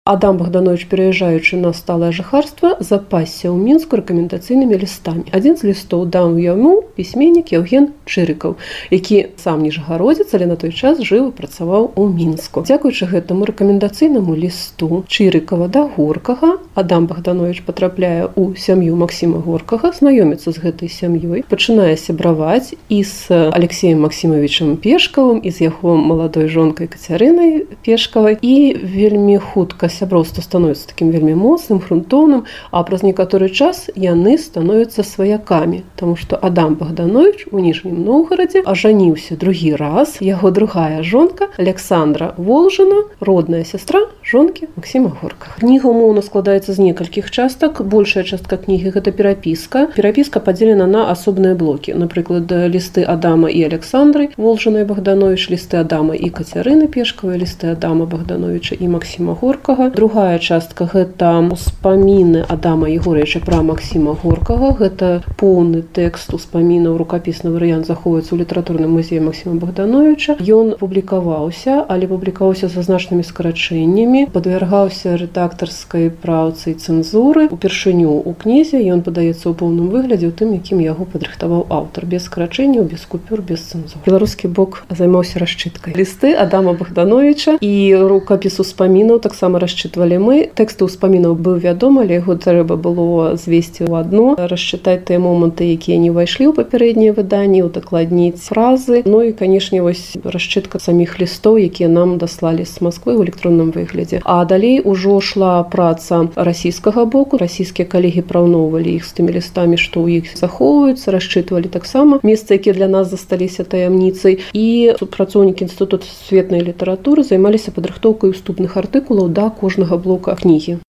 Адам Богданович, пераязджаючы на сталае жыхарства, запасся ў Мінску рэкамендацыйнымі лістамі. Адзін з лістоў даў яму пісьменнік Яўген Чырыкаў, які сам ніжагородзец, але на той час жыў і працаваў у Мінску. Дзякуючы гэтаму рэкамендацыйнаму лісту Чырыкава да Горкага, Адам Богданович патрапляе ў сям'ю Максіма Горкага, знаёміцца з гэтай сям'ёй, пачынае сябраваць і з Алексеем Максімавічам Пешкавым, і з яго маладой жонкай Кацярынай Пешкавай, і вельмі хутка сяброўства становіцца такім вельмі моцным, грунтоўным, а праз некаторы час яны становяцца сваякамі, таму што Адам Богданович у Ніжнім Новгарадзе ажаніўся другі раз. Яго другая жонка Александра Волжына, родная сястра жонкі Максіма Горкага. Кніга умоўна складаецца з некалькіх частак. Большая частка кнігі гэта перапіска. Перапіска падзелена на асобныя блокі. Напрыклад, лісты Адама і Александры Волжынай Богданович, лісты Адама і Кацярыны Пешкавай, лісты Адама Богдановича і Максіма Горкага. Другая частка гэта успаміны Адама Егоровича пра Максіма Горкага. Гэта поўны тэкст успамінаў, рукапісны варыянт захоўваецца ў літаратурным музеі Максіма Богдановича. Ён публікаваўся, але публікаваўся са значнымі скарачэннямі, падвяргаўся рэдактарскай праўцы і цэнзуры. Упершыню ў кнізе ён падаецца ў поўным выглядзе ў тым, якім яго падрыхтаваў аўтар, без скарачэнняў, без купюр, без цэнзуры. Беларускі бок займаўся расчыткай. Лісты Адама Богдановича і рукапіс успамінаў таксама расчытвалі мы. Тэкст успамінаў быў вядомы, але яго трэба было звесці ў адно, расчытаць тыя моманты, якія не ўвайшлі ў папярэднія выданні, удакладніць фразы. Ну і, канешне, вось расчытка саміх лістоў, якія нам даслалі з Масквы ў электронным выглядзе. А далей ужо шла праца расійскага боку. Расійскія калегі параўноўвалі іх з тымі лістамі, што ў іх захоўваюцца, расчытвалі таксама месцы, якія для нас засталіся таямніцай. І супрацоўнікі Інстытуту сусветнай літаратуры займаліся падрыхтоўкай уступных артыкулаў да кожнага блока кнігі.